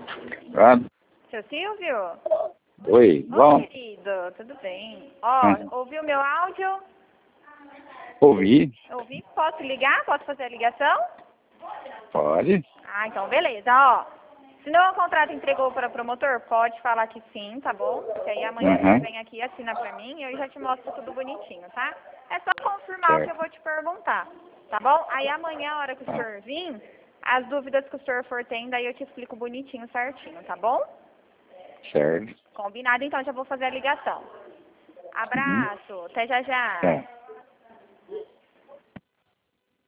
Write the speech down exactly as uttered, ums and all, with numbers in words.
Ah, Seu Silvio? oi, bom, Oi, querido, tudo bem? Ó, Hum. ouviu meu áudio? ouvi, Ouvi? Posso ligar? Posso fazer a ligação? pode, Ah, então beleza, ó. Se não o contrato entregou para promotor, pode falar que sim, tá bom? Que aí amanhã você Uhum. vem aqui, assina pra mim e eu já te mostro tudo bonitinho, tá? É só confirmar o que eu certo, vou te perguntar, tá bom? Aí amanhã, a hora que o tá, senhor vir, as dúvidas que o senhor for tendo, aí eu te explico bonitinho, certinho, tá bom? certo, Combinado, então já vou fazer a ligação. uhum. Abraço, até já já. Tá.